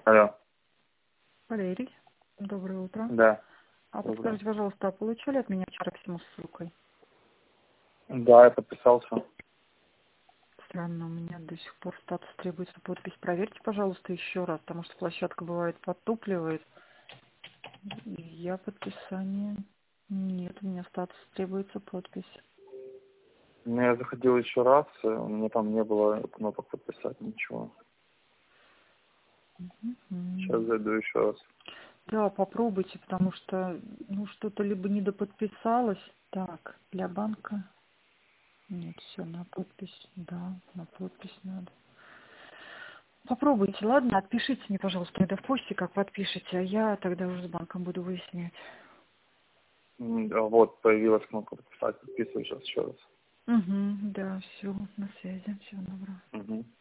Алло. Валерий, доброе утро. Да. Доброе. Подскажите, пожалуйста, а получали от меня вчера письмо с ссылкой? Да, я подписался. Странно, у меня до сих пор статус требуется подпись. Проверьте, пожалуйста, еще раз, потому что площадка бывает подтупливает. И я подписание... Нет, у меня статус требуется подпись. Ну, я заходил еще раз, у меня там не было кнопок подписать, ничего. Сейчас Мгм. зайду еще раз. Да, попробуйте, потому что, что-то либо недоподписалось. Так, для банка... Нет, все, на подпись. Да, на подпись надо. Попробуйте, ладно? Отпишите мне, пожалуйста, тогда в почте, как подпишете, а я тогда уже с банком буду выяснять. А вот, появилась кнопка подписать, подписываю сейчас еще раз. Угу, да, все, на связи, всего доброго. Угу.